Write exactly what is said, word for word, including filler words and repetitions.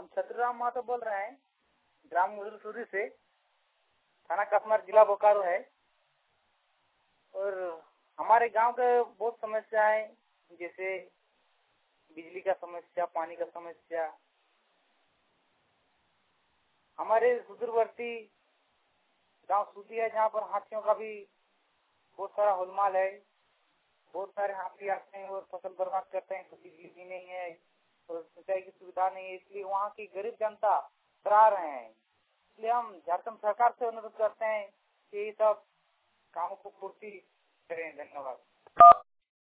हम छतुराम मातो बोल रहे हैं, ग्राम मुजलसूरी से, थाना कसमार, जिला बोकारो है। और हमारे गांव के बहुत समस्या है, जैसे बिजली का समस्या, पानी का समस्या। हमारे सुदूरवर्ती गांव सूती है, जहाँ पर हाथियों का भी बहुत सारा होलमाल है। बहुत सारे हाथी आते हैं और फसल बर्बाद करते हैं, क्योंकि बिजली नहीं है और सिंचाई की सुविधा नहीं है, इसलिए वहाँ की गरीब जनता डरा रहे हैं। इसलिए हम झारखंड सरकार से अनुरोध करते हैं कि ये सब कामों को पूर्ति करें। धन्यवाद।